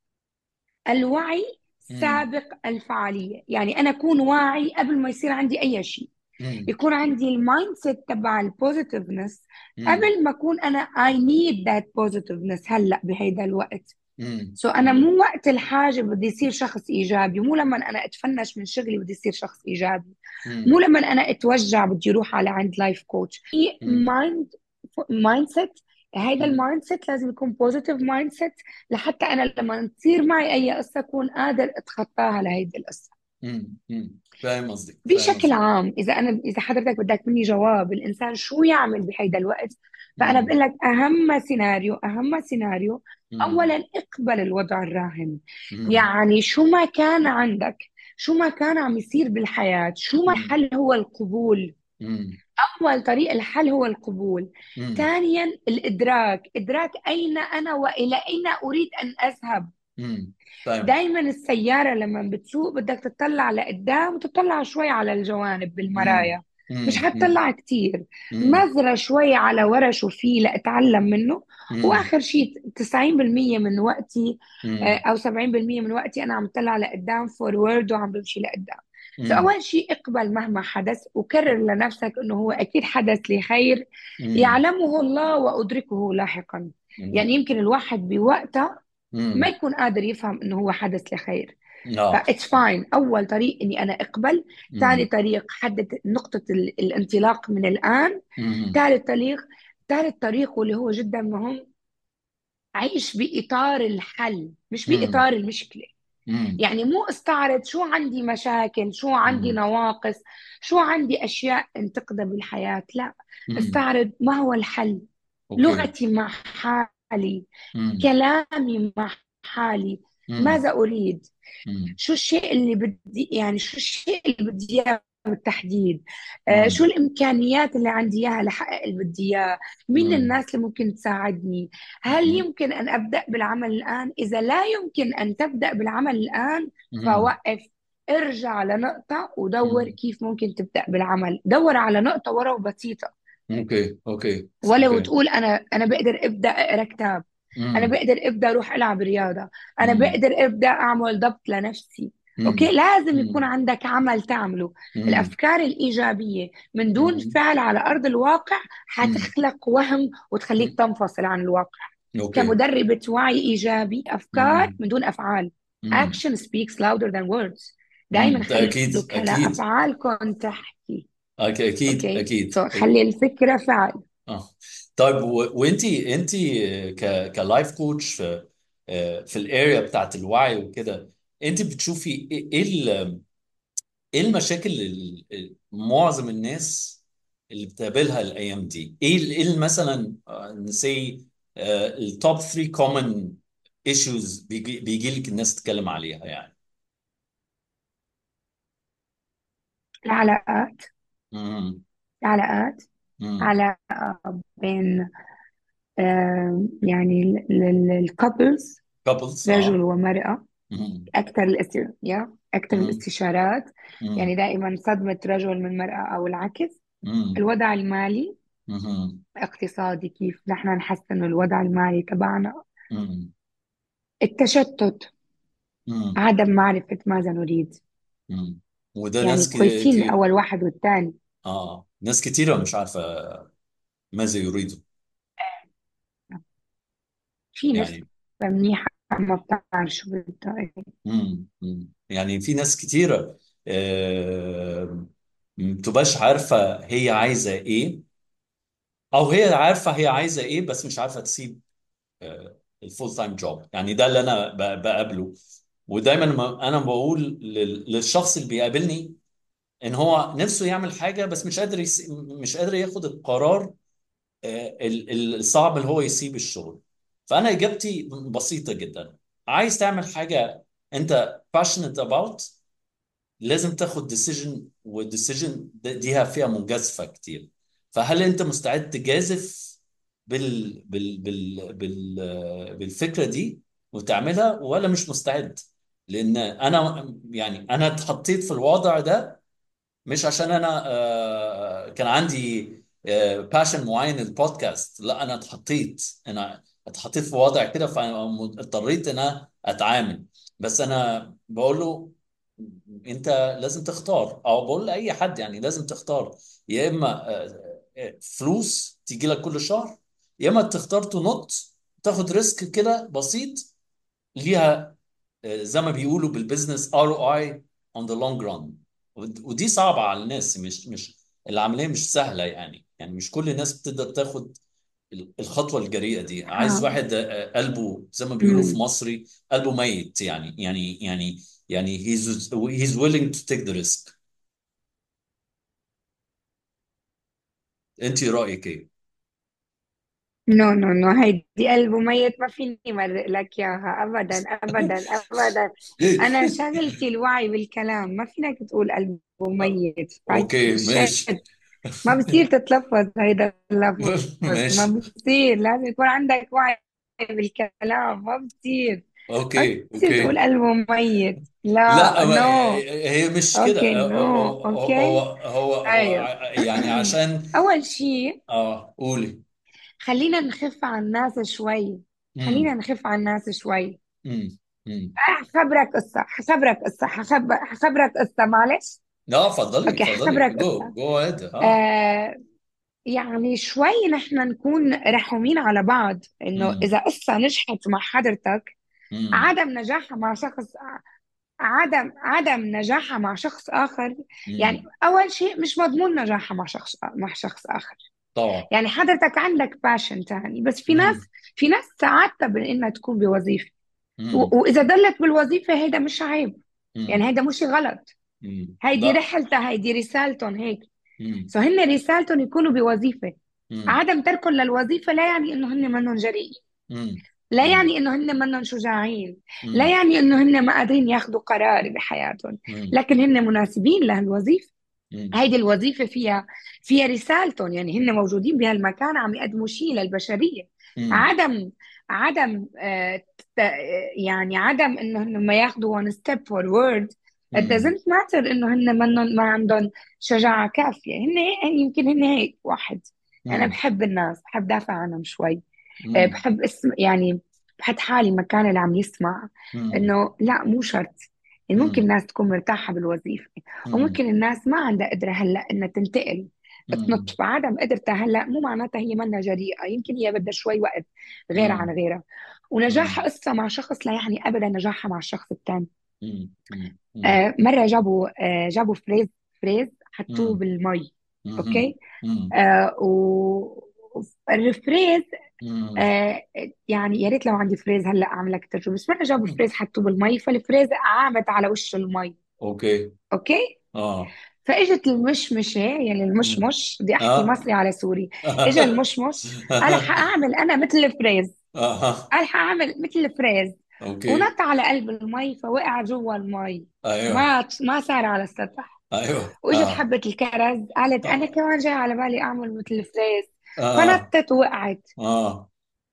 B: الوعي
A: امم.
B: سابق الفعالية. يعني أنا أكون واعي قبل ما يصير عندي أي شيء،
A: امم.
B: يكون عندي المايند سيت تبع البوزيتيفنس
A: امم.
B: قبل ما أكون أنا I need that positiveness هلأ بهيدا الوقت.
A: امم.
B: سو so أنا مو وقت الحاجة بدي يصير شخص إيجابي، مو لما أنا أتفنش من شغلي بدي يصير شخص إيجابي، مو
A: امم.
B: لما أنا أتوجع بدي أروح على عند لايف كوتش. في
A: امم.
B: مايند مايند سيت، هيدا
A: امم.
B: المايند سيت لازم يكون بوزيتيف مايند سيت، لحتى انا لما تصير معي اي قصه اكون قادر اتخطاها لهيدي القصه.
A: امم. امم. فاهم قصدك، فاهم
B: بشكل
A: قصدك.
B: عام، اذا انا اذا حضرتك بدك مني جواب الانسان شو يعمل بهيدا الوقت، فانا
A: امم.
B: بقول لك اهم سيناريو اهم سيناريو
A: امم.
B: اولا اقبل الوضع الراهن.
A: امم.
B: يعني شو ما كان عندك، شو ما كان عم يصير بالحياه، شو ما
A: امم.
B: الحل هو القبول.
A: امم.
B: أول طريق الحل هو القبول.
A: امم.
B: ثانيا الإدراك، إدراك أين أنا وإلى أين أريد أن أذهب.
A: امم. فاهم.
B: دايما السيارة لما بتسوق بدك تطلع لقدام وتطلع شوي على الجوانب
A: امم.
B: بالمرايا، مش
A: امم.
B: حتطلع كتير.
A: امم.
B: نظرة شوي على ورا شو فيه لأتعلم منه.
A: امم.
B: وآخر شيء تسعين بالمية من وقتي آه،
A: امم.
B: أو سبعين بالمية من وقتي أنا عم طلع لقدام فورورد وعم بمشي لقدام.
A: امم.
B: فأول شيء اقبل مهما حدث، وكرر لنفسك إنه هو أكيد حدث لخير
A: امم.
B: يعلمه الله وأدركه لاحقا.
A: امم.
B: يعني يمكن الواحد بوقتها ما
A: امم.
B: يكون قادر يفهم انه هو حدث لخير.
A: اه.
B: فاتس فاين. اول طريق اني انا اقبل. ثاني
A: امم.
B: طريق حدد نقطة ال- الانطلاق من الان.
A: امم.
B: ثالث طريق ثالث طريق واللي هو جدا مهم، عيش بإطار الحل مش
A: امم.
B: بإطار المشكلة.
A: امم.
B: يعني مو استعرض شو عندي مشاكل، شو عندي
A: امم.
B: نواقص، شو عندي أشياء انتقدها بالحياة. لا،
A: امم.
B: استعرض ما هو الحل.
A: اوكي.
B: لغتي مع حالي،
A: امم.
B: كلامي مع حالي،
A: امم.
B: ماذا أريد،
A: امم.
B: شو الشيء اللي بدي، يعني شو الشيء اللي بدي إياه بالتحديد، آه شو
A: امم.
B: الإمكانيات اللي عندي إياها لحقق اللي بدي إياه، مين
A: امم.
B: الناس اللي ممكن تساعدني، هل يمكن أن أبدأ بالعمل الآن، إذا لا يمكن أن تبدأ بالعمل الآن
A: امم.
B: فوقف، ارجع لنقطة ودور
A: امم.
B: كيف ممكن تبدأ بالعمل. دور على نقطة ورا وبسيطة.
A: اوكي. اوكي.
B: ولو
A: اوكي.
B: تقول انا انا بقدر ابدا اقرا كتاب، انا
A: امم.
B: بقدر ابدا اروح العب رياضه، انا
A: امم.
B: بقدر ابدا اعمل ضبط لنفسي. اوكي،
A: امم.
B: لازم يكون
A: امم.
B: عندك عمل تعمله.
A: امم.
B: الافكار الايجابيه من دون
A: امم.
B: فعل على ارض الواقع
A: امم.
B: حتخلق وهم وتخليك تنفصل عن الواقع.
A: اوكي.
B: كمدربة وعي إيجابي، أفكار
A: امم.
B: من دون أفعال.
A: امم.
B: action speaks louder than words. دايما
A: امم. ده اكيد،
B: خلوك هلا
A: اكيد.
B: أفعالكم تحكي.
A: أك- اكيد،
B: أوكي،
A: اكيد.
B: سو خلي الفكرة فعل.
A: اه. طيب، و... وانتي انتي ك كلايف كوتش في آه، في الاريا بتاعت الوعي وكده، انتي بتشوفي ايه ايه ال- إيه المشاكل اللي معظم الناس اللي بتقابلها الايام دي؟ ايه ال- ايه ال- مثلا نسي التوب ثلاثة كومن ايشوز بيجي, بيجي لك الناس تتكلم عليها يعني؟
B: العلاقات.
A: امم.
B: العلاقات.
A: امم.
B: علاقة بين آه يعني الكابلز،
A: كابلز.
B: رجل
A: اه.
B: ومرأة.
A: امم.
B: أكثر الاستي... يا أكثر
A: امم.
B: الاستشارات. يعني
A: امم.
B: دائما صدمة رجل من مرأة أو العكس.
A: امم.
B: الوضع المالي،
A: امم.
B: اقتصادي، كيف نحن نحسن الوضع المالي تبعنا.
A: امم.
B: التشتت،
A: امم.
B: عدم معرفة ماذا نريد.
A: امم. وده
B: يعني
A: ناس
B: كويسين
A: كتير.
B: أول واحد والثاني.
A: اه، ناس كتيرة مش عارفة ماذا يريدوا
B: في نسبة
A: يعني.
B: منيحة ما بتعرف شو بدها.
A: امم. امم. يعني في ناس كتيرة آه ما بتبقاش عارفة هي عايزة ايه، او هي عارفة هي عايزة ايه بس مش عارفة تسيب الفول تايم جوب. يعني ده اللي انا ب- بقابله. ودايما ما- انا بقول لل- للشخص اللي بيقابلني ان هو نفسه يعمل حاجة بس مش قادر يس... مش قادر ياخد القرار آه، ال- ال- الصعب اللي هو يسيب الشغل. فانا اجابتي بسيطة جدا: عايز تعمل حاجة انت passionate about، لازم تاخد decision، والديسيجن دي فيها مجازفة كتير. فهل انت مستعد تجازف بال بال بال بال بالفكرة دي وتعملها، ولا مش مستعد؟ لان انا يعني انا اتحطيت في الوضع ده مش عشان انا آه، كان عندي باشن معين البودكاست، لا، انا اتحطيت انا اتحطيت في وضع كده فاضطريت ان انا اتعامل. بس انا بقول له انت لازم تختار، او بقول لاي حد يعني لازم تختار: يا اما آه، آه، فلوس تيجي لك كل شهر، يا اما تختار تنط تاخد ريسك كده بسيط ليها آه، زي ما بيقولوا بالبزنس ار او اي اون ذا لونج ران. ودي صعبه على الناس، مش مش العمليه مش سهله يعني يعني مش كل الناس بتقدر تاخد ال- الخطوه الجريئه دي. عايز
B: ها.
A: واحد آه، قلبه زي ما بيقولوا في
B: امم.
A: مصري قلبه ميت يعني يعني يعني يعني he's he's willing to take the risk. انت رايك ايه؟
B: نو نو نو، هيدي قلبه ميت، ما فيني مرق لك اياها ابدا ابدا ابدا. انا شغلتي الوعي بالكلام، ما فينك تقول قلبه ميت. بعد
A: اوكي ماشي.
B: الشيء ما بصير تتلفظ هيدا اللفظ. ما
A: ماشي.
B: بصير، لازم يكون عندك وعي بالكلام. ما بصير ما
A: اوكي.
B: بصير تقول
A: اوكي.
B: قلبه ميت. لا،
A: لا، ما-
B: نو.
A: هي مش
B: اوكي،
A: كده. هو
B: نو،
A: هو
B: اوكي.
A: هو هو
B: طيب.
A: يعني عشان
B: اول شيء،
A: اه قولي.
B: خلينا نخف على الناس شوي. خلينا
A: امم.
B: نخف على الناس شوي.
A: امم. امم.
B: حخبرك قصة حخبرك قصة حخبر حخبرك قصة، معلش.
A: لا، اتفضلي
B: اوكي،
A: اتفضلي،
B: حخبرك
A: جو
B: قصة.
A: جو اهيد. اه.
B: آه يعني شوي نحن نكون رحومين على بعض، انه
A: امم.
B: اذا قصة نجحت مع حضرتك،
A: امم.
B: عدم نجاحها مع شخص، عدم عدم نجاحها مع شخص آخر. يعني
A: امم.
B: أول شيء مش مضمون نجاحها مع شخص مع شخص آخر.
A: طبعا.
B: يعني حضرتك عندك باشن تاني، بس في ناس
A: امم.
B: في ناس سعادتها بإنها تكون بوظيفة.
A: امم.
B: و- وإذا ضلت بالوظيفة هيدا مش عيب. يعني
A: امم.
B: هيدا مش غلط.
A: امم.
B: هيدي
A: لا.
B: رحلتها، هيدي رسالتهم هيك.
A: امم.
B: سو هن رسالتهم يكونوا بوظيفة.
A: امم.
B: عدم تركهم للوظيفة لا يعني إنه هن منهم جريئين.
A: امم.
B: لا
A: امم.
B: يعني انه هن منهم شجاعين. لا
A: امم.
B: يعني انه هن ما قادرين ياخذوا قرار بحياتهم.
A: امم.
B: لكن هن مناسبين لهالوظيفة.
A: امم.
B: هيدي الوظيفة فيها فيها رسالتهم. يعني هن موجودين بهالمكان عم يقدموا شيء للبشرية.
A: امم.
B: عدم عدم آه، ت- آه، يعني عدم انه هن ما ياخذوا one step forward. it
A: امم.
B: doesn't matter انه هن منهم ما عندهم شجاعة كافية. هن هن- يمكن هن هيك واحد. انا
A: امم.
B: بحب الناس، بحب دافع عنهم شوي. آه،
A: امم.
B: بحب اسم يعني بحط حالي مكان اللي عم يسمع.
A: امم.
B: انه لا، مو شرط. يعني ممكن
A: امم.
B: الناس تكون مرتاحة بالوظيفة، وممكن الناس ما عندها قدرة هلا انها تنتقل، تنط.
A: امم.
B: فعدم قدرتها هلا مو معناتها هي منا جريئة. يمكن هي بدها شوي وقت غير عن
A: امم.
B: غيرها. ونجاحها
A: امم.
B: قصة مع شخص لا يعني ابدا نجاحها مع الشخص الثاني.
A: امم. امم.
B: آه مرة جابوا آه جابوا فريز فريز حطوه
A: امم.
B: بالمي.
A: امم.
B: اوكي. آه و الفريز،
A: امم.
B: آه يعني يا ريت لو عندي فريز هلا اعمل لك تجربه. بس مره جابوا فريز حطوه بالمي، فالفريز عامت على وش المي.
A: اوكي.
B: اوكي.
A: اه.
B: فاجت المشمشه، يعني
A: مم.
B: المشمش، بدي احكي
A: اه.
B: مصري على سوري. اجى المشمش قال حاعمل انا مثل الفريز.
A: اها.
B: قال حاعمل مثل فريز،
A: اوكي.
B: ونط على قلب المي فوقع جوا المي،
A: ايوه.
B: ما ما صار على السطح.
A: ايوه.
B: واجت
A: اه.
B: حبة الكرز قالت انا
A: اه.
B: كمان جاي على بالي اعمل مثل فريز،
A: اه.
B: فنطت ووقعت.
A: اه.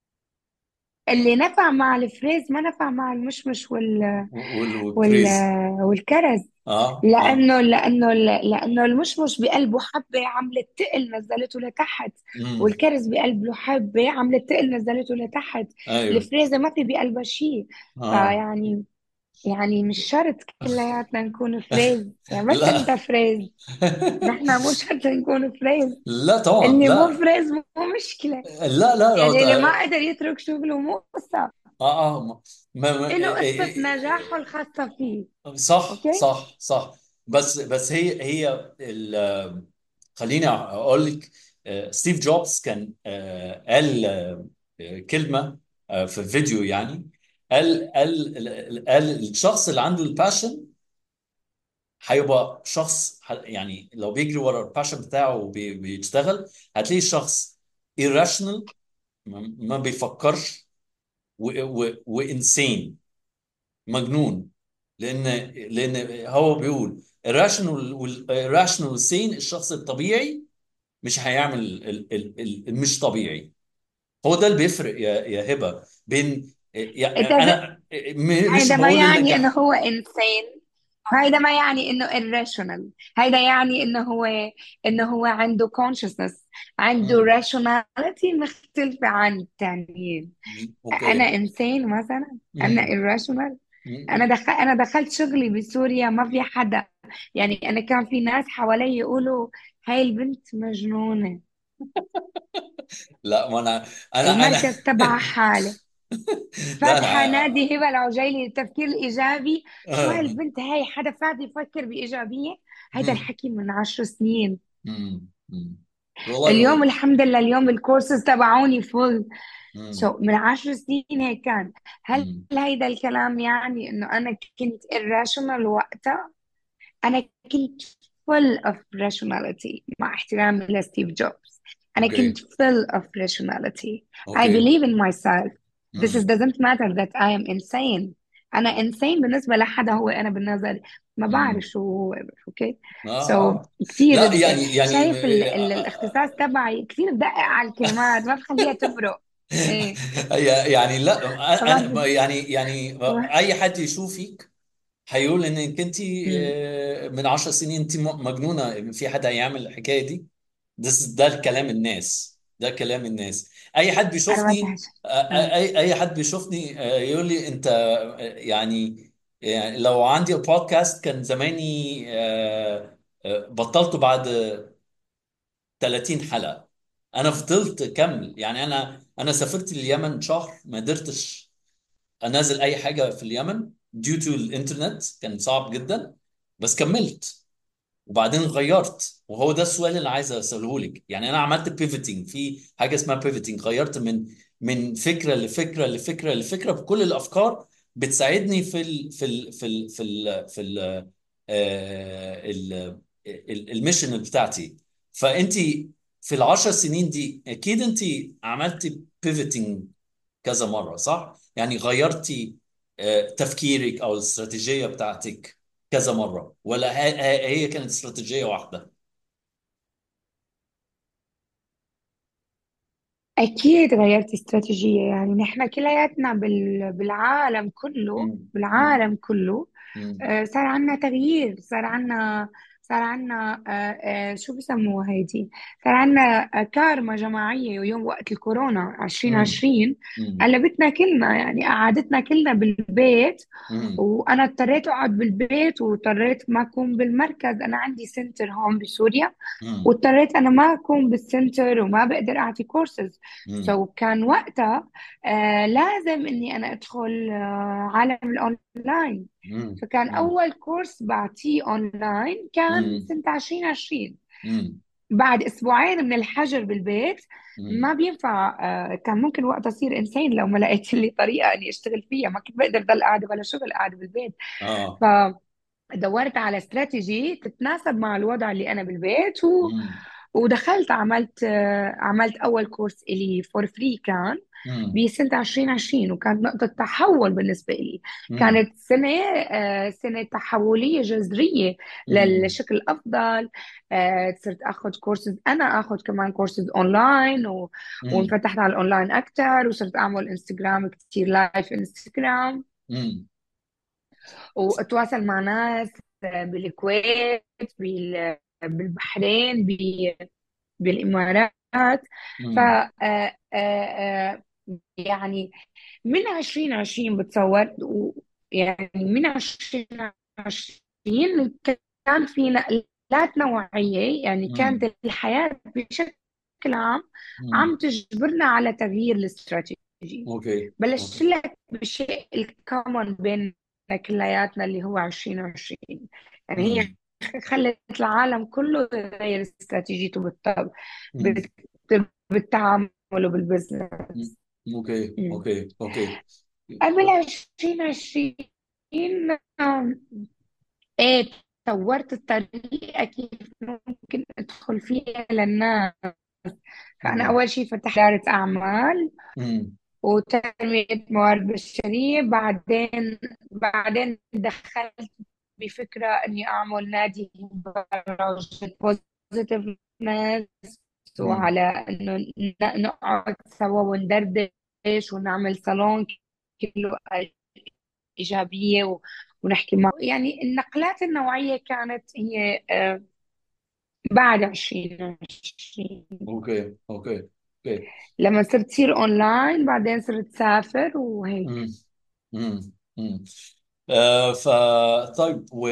B: اللي نفع مع الفريز ما نفع مع المشمش وال
A: وال-
B: وال
A: والكريز.
B: والكرز.
A: اه. اه.
B: لانه لانه لانه المشمش بقلبه حبه عملت تقل نزلته لتحت،
A: امم.
B: والكرز بقلبه حبه عملت تقل نزلته لتحت.
A: ايوه.
B: الفريزه ما في بقلبها شيء.
A: اه.
B: فيعني يعني مش شرط كلياتنا نكون فريز، يعني بس انت
A: لا.
B: فريز. نحن مو شرط نكون فريز.
A: لا طبعا
B: اللي مو
A: لا.
B: فريز مو مشكله.
A: لا لا لا.
B: يعني اللي ما قدر يترك شغله مو قصه،
A: اه. اه. ما ما ما-
B: له
A: إيه-
B: قصه
A: إيه-
B: نجاحه
A: إيه-
B: الخاصه فيه.
A: صح
B: اوكي.
A: صح صح. بس بس هي هي ال- خليني اقول لك. آه، ستيف جوبز كان آه، قال آه، كلمة آه، في الفيديو يعني. قال قال قال الشخص اللي عنده الباشن هيبقى شخص ح- يعني لو بيجري ورا الباشن بتاعه وبيشتغل هتلاقيه شخص irrational، ما ما بيفكرش، وانسين، مجنون. لان لان هو بيقول الراشنال والراشنال والسين، الشخص الطبيعي مش هيعمل ال- ال- ال- المش طبيعي. هو ده اللي بيفرق يا يا هبه بين يعني
B: It doesn't.
A: انا م- مش
B: هيدا ما
A: بقول
B: يعني انه
A: النجاح.
B: هو انسان، هيدا ما يعني انه irrational. هيدا يعني انه هو انه هو عنده consciousness، عنده
A: مم.
B: rationality مختلفة عن التانيين. انا
A: اوكي.
B: انسان مثلا، انا
A: مم.
B: irrational. انا
A: مم.
B: دخل انا دخلت شغلي بسوريا ما في حدا، يعني انا كان في ناس حوالي يقولوا هاي البنت مجنونة،
A: لا، ما انا انا انا
B: المركز تبعها حالة،
A: لا
B: فاتحة
A: انا.
B: نادي هبة العجيلي للتفكير الإيجابي. شو
A: آه.
B: هالبنت هاي، حدا فات يفكر بإيجابية؟ هيدا
A: مم.
B: الحكي من عشر سنين.
A: مم. مم. والله
B: اليوم
A: هو.
B: الحمد لله اليوم الكورسز تبعوني فل.
A: مم.
B: سو من عشر سنين هيك كان. هل
A: مم.
B: هيدا الكلام يعني إنه أنا كنت irrational وقتها؟ أنا كنت full of rationality، مع احترامي لستيف جوبز. أنا كنت
A: اوكي.
B: full of rationality. I
A: اوكي.
B: believe in myself. This is
A: مم.
B: doesn't matter that I am insane. أنا insane بالنسبة لحدا هو أنا بالنظر ما بعرف
A: مم.
B: شو هو. أوكي.
A: اه.
B: so
A: اه.
B: كثير
A: لا
B: ب-
A: يعني يعني
B: شايف ال ال الاختصاص تبعي كثير بدقق على الكلمات، ما بخليها تبرق. إيه.
A: يعني لا.
B: ما
A: انا يعني يعني
B: ما-
A: اي حد يشوفك هيقول انك انت
B: مم.
A: من عشر سنين انت مجنونه، في حد هيعمل الحكايه دي؟ ده ده الكلام الناس، ده كلام الناس. اي حد
B: أنا ما
A: بيشوفني،
B: تحش. آه.
A: اي اي حد بيشوفني آه، يقول لي انت آه، يعني يعني لو عندي بودكاست كان زماني آه، آه، بطلته بعد ثلاثين حلقة. انا فضلت كمل يعني. انا انا سافرت اليمن شهر ما قدرتش انزل اي حاجة في اليمن due to الانترنت، كان صعب جدا. بس كملت وبعدين غيرت، وهو ده السؤال اللي عايز اساله لك. يعني انا عملت بيفتنج، في حاجة اسمها بيفتنج، غيرت من من فكرة لفكرة لفكرة لفكرة، بكل الافكار بتساعدني في ال في ال في ال في ال في ال آه، ال- ال- الميشن بتاعتي. فانت في العشر سنين دي اكيد انت عملتي بيفتنج كذا مرة، صح؟ يعني غيرتي آه، تفكيرك او الاستراتيجية بتاعتك كذا مرة، ولا ه- ه- هي كانت استراتيجية واحدة؟
B: أكيد غيرت استراتيجية، يعني نحن كلياتنا بال... بالعالم كله،
A: مم. مم.
B: بالعالم كله.
A: مم.
B: آه، صار عنا تغيير، صار عنا صار عنا آه، آه، شو بسموها هيدي، صار عنا آه، كارما جماعية. ويوم وقت الكورونا
A: مم.
B: عشرين عشرين
A: مم.
B: قلبتنا كلنا، يعني قعدتنا كلنا بالبيت.
A: مم.
B: وأنا اضطريت أقعد بالبيت، واضطريت ما أكون بالمركز. أنا عندي سنتر هون بسوريا،
A: مم.
B: واضطريت انا ما اكون بالسنتر وما بقدر اعطي كورسز.
A: مم.
B: سو كان وقتها آه لازم اني انا ادخل آه عالم الاونلاين.
A: مم.
B: فكان
A: مم.
B: اول كورس بعطيه اونلاين كان
A: مم.
B: سنة عشرين عشرين.
A: مم.
B: بعد اسبوعين من الحجر بالبيت
A: مم.
B: ما بينفع. آه كان ممكن وقتها اصير انسان لو ما لقيت لي طريقة اني اشتغل فيها. ما كنت بقدر ضل قاعدة بلا شغل، قاعدة بالبيت.
A: اه.
B: فدورت على استراتيجي تتناسب مع الوضع اللي انا بالبيت و...
A: مم.
B: ودخلت عملت آه، عملت اول كورس الي فور فري كان.
A: امم
B: بسنة ألفين وعشرين، وكانت نقطة تحول بالنسبة لي.
A: امم
B: كانت سنة آه، سنة تحولية جذرية
A: امم
B: للشكل الأفضل. آه، صرت أخذ كورسز، أنا أخذ كمان كورسز أونلاين و...
A: امم
B: وانفتحت على الأونلاين أكتر، وصرت أعمل إنستغرام كتير، لايف إنستغرام،
A: امم
B: وأتواصل مع ناس آه، بالكويت، بال... بالبحرين، بالإمارات. ف
A: امم
B: آه، آه، آه، يعني من ألفين وعشرين بتصور و- يعني من ألفين وعشرين كان في نقلات نوعية، يعني
A: امم
B: كانت الحياة بشكل عام
A: امم
B: عم تجبرنا على تغيير الاستراتيجي.
A: اوكي
B: بلشت
A: اوكي
B: لك بالشيء الكومن بين كلياتنا اللي هو ألفين وعشرين. يعني هي
A: امم
B: خلت العالم كله يغير استراتيجيته بالط-
A: امم
B: بال- بالتعامل وبالبزنس.
A: اوكي
B: مم.
A: اوكي اوكي
B: قبل ألفين وعشرين آم، ايه طورت الطريقة كيف ممكن ادخل فيها للناس. فانا
A: امم
B: اول شيء فتحت إدارة اعمال
A: امم
B: وتنمية موارد بشرية. بعدين بعدين دخلت بفكرة إني أعمل نادي بوزيتيفنس،
A: امم
B: وعلى إنه ن- نقعد سوا وندردش ونعمل صالون كله إيجابية و- ونحكي مع، يعني النقلات النوعية كانت هي آه، بعد ألفين وعشرين.
A: اوكي اوكي اوكي
B: لما صرت تصير أونلاين، بعدين صرت سافر وهيك.
A: امم امم امم آه ف طيب و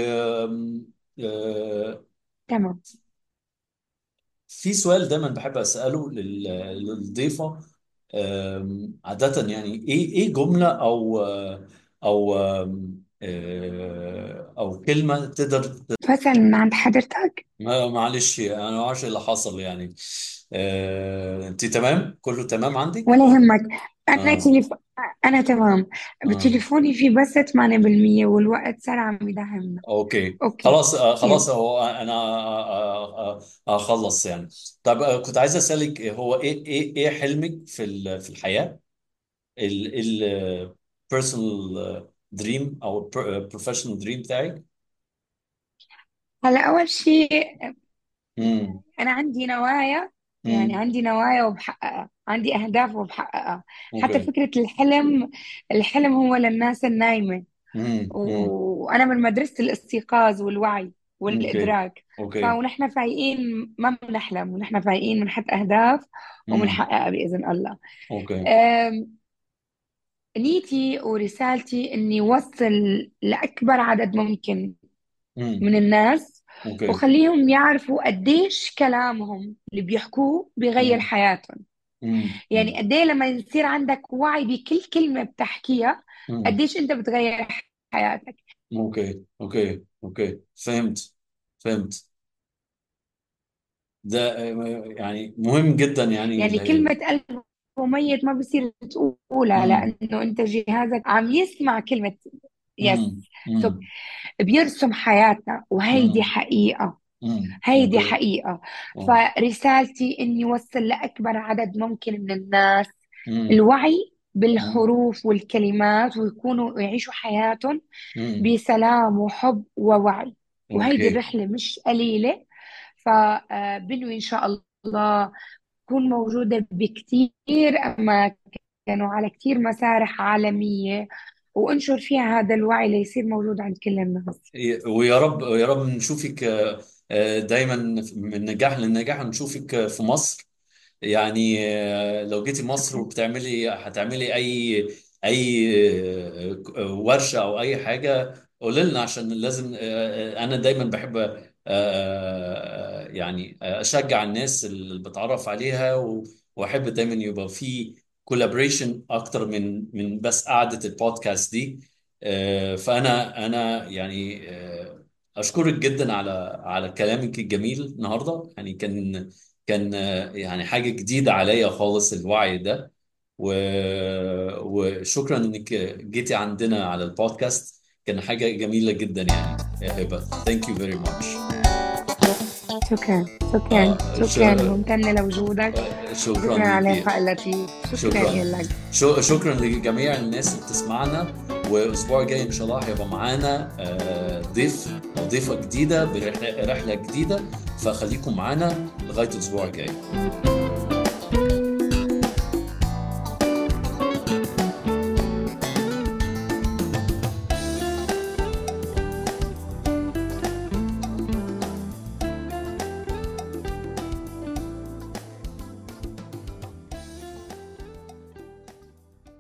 A: آه
B: تمام.
A: في سؤال دايما بحب اساله لل- للضيفه. آم، عاده يعني ايه ايه جمله او او آم، آه، او كلمه تقدر.
B: فصل من عند حضرتك.
A: ما- معلش انا ما اعرفش إيه اللي حصل يعني. آه، انت تمام، كله تمام عندك؟
B: ولا يهمك. أنا
A: اه
B: تليف... أنا تمام.
A: اه
B: بتليفوني فيه بس ثمانية بالمية، والوقت صار عم يدهمنا.
A: اوكي
B: أوكي.
A: خلاص. آه
B: يلا.
A: خلاص هو انا آه آه آه اخلص يعني. طب آه، كنت عايز اسالك هو ايه ايه ايه حلمك في ال- في الحياه، ال ال personal دريم او بروفيشنال دريم بتاعك؟
B: هلا أول شيء،
A: امم
B: أنا عندي نوايا. يعني
A: امم
B: عندي نوايا وبحققها، عندي أهداف وبحققها. حتى
A: اوكي
B: فكرة الحلم، الحلم هو للناس النايمة.
A: امم امم
B: و- وأنا من مدرسة الاستيقاظ والوعي
A: اوكي
B: والإدراك.
A: اوكي
B: فونحن فايقين ما بنحلم، ونحن فايقين بنحط أهداف
A: امم
B: وبنحققها بإذن الله.
A: اوكي
B: أم، نيتي ورسالتي إني أوصل لأكبر عدد ممكن
A: امم
B: من الناس،
A: اوكي
B: وخليهم يعرفوا قديش كلامهم اللي بيحكوه بيغير
A: امم
B: حياتهم.
A: امم
B: يعني قد ايه لما يصير عندك وعي بكل كلمة بتحكيها،
A: امم
B: قديش انت بتغير حياتك.
A: اوكي اوكي اوكي فهمت فهمت. ده آه، يعني مهم جدا يعني
B: يعني
A: ال-
B: كلمة قلب ميت ما بصير تقولها،
A: امم
B: لأنه أنت جهازك عم يسمع كلمة يس.
A: امم
B: سو
A: امم
B: بيرسم حياتنا، وهيدي
A: امم
B: حقيقة.
A: امم
B: هيدي
A: اوكي
B: حقيقة.
A: اه
B: فرسالتي إني أوصل لأكبر عدد ممكن من الناس
A: امم
B: الوعي
A: امم
B: بالحروف والكلمات، ويكونوا يعيشوا حياتهم
A: امم
B: بسلام وحب ووعي. وهيدي
A: اوكي.
B: الرحلة مش قليلة. فبنوي إن شاء الله تكون موجودة بكتير أماكن وعلى كتير مسارح عالمية، وانشر فيها هذا الوعي ليصير موجود عند كل الناس.
A: ويا رب يا رب نشوفك آه، آه، دايما من نجاح لنجاح، نشوفك آه، في مصر. يعني آه، لو جيتي مصر
B: شكرا.
A: وبتعملي هتعملي اي اي آه، آه، ورشة او اي حاجة، قولي لنا عشان لازم. آه، آه، انا دايما بحب آه، آه، يعني اشجع الناس اللي بتعرف عليها و- واحب دايما يبقى في كولابريشن اكتر من من بس قعدة البودكاست دي. آه، فانا انا يعني آه، اشكرك جدا على على كلامك الجميل النهارده. يعني كان كان آه، يعني حاجة جديدة عليا خالص الوعي ده. و... وشكرا انك جيتي عندنا على البودكاست، كان حاجة جميلة جدا يعني يا هبة. Thank you very much.
B: شكرا شكرا
A: آه
B: شكرا،
A: ش-
B: ممتنة لوجودك.
A: شكرا
B: شكرا على
A: ليكي.
B: اللقاء اللطيف. شكرا
A: شكرا.
B: لك.
A: شو- شكرا لجميع الناس اللي بتسمعنا. والاسبوع الجاي ان شاء الله هيبقى معانا آه، ضيف او ضيفه جديده برحله رحلة جديده، فخليكم معانا لغايه الاسبوع الجاي.